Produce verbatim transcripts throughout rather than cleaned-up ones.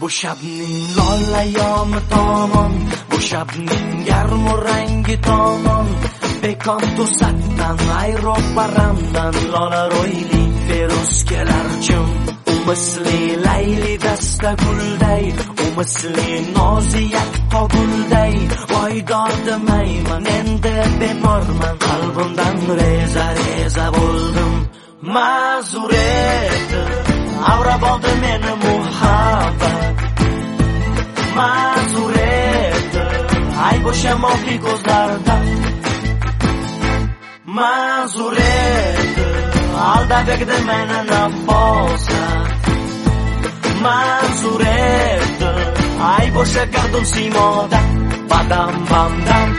Bu shabning lolayoni tomon, bu shabning garmu rangi tomon, bekon to'satdan ayrop baramdan lola ro'yli feruz kelar jim. Umisli layli dasta gulday, umisli noziyak togulday, voydor demayman endi bemorman, qalbimdan reza reza bo'ldim. Ma'zur edi avrab oldi meni muhabbat, ma'zur edi ay bo'shamoqli ko'zlardan, ma'zur edi aldab egdi meni nafosat, ma'zur edi ay bo'sha gardum siymoda badam bamdam.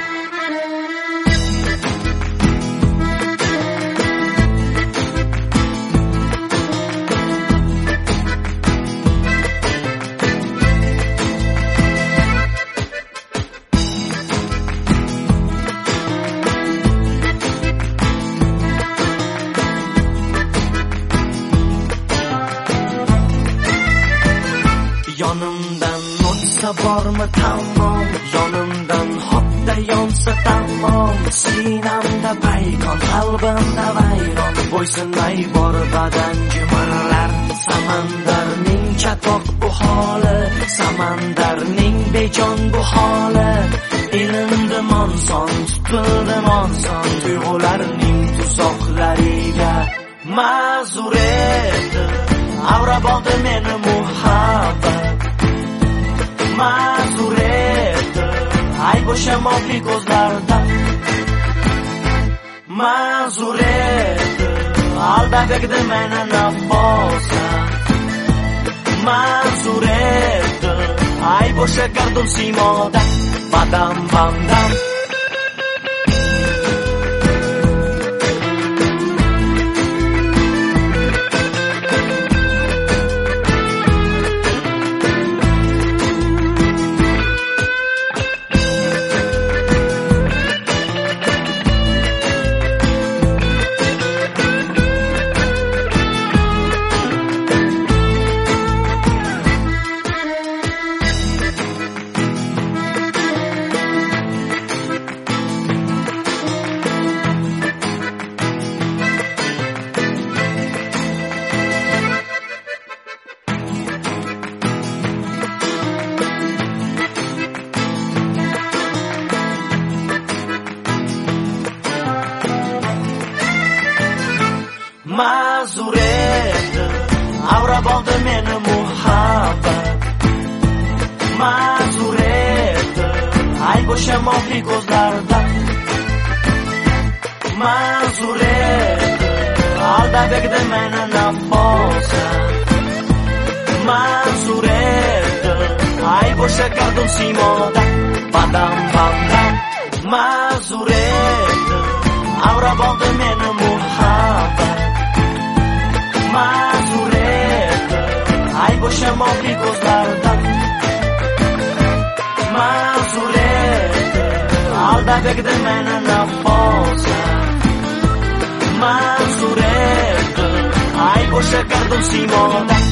Yonimdan o'tsa bormi tamom, yonimdan hopda yonsa tamom, sinamda baykon, qalbimda vayron, bo'ysunmay bor badan jimirlar. Samandarning chatoq bu holi, samandarning bejon bu holi, ilindi monson, tutildi monson, tuyg'ularning tuzoqlariga. Ma'zur edi avrab oldi meni muhabbat, ma'zur edi ay bo'shamoqli ko'zlardan, ma'zur edi aldab egdi meni nafosat, ma'zur edi ay bo'sha gardum siymoda badam bamdam. Ma'zur edi avrab oldi meni muhabbat, ma'zur edi ay bo'shamoqli ko'zlardan, ma'zur edi aldab egdi meni nafosat, ma'zur edi ay bo'sha gardum siymoda badam bamdam. Ma'zur edi avrab oldi meni muhabbat, ma'zur edi ay bo'shamoqli ko'zlardan, ma'zur edi aldab egdi meni nafosat, ma'zur edi ay bo'sha gardum siymoda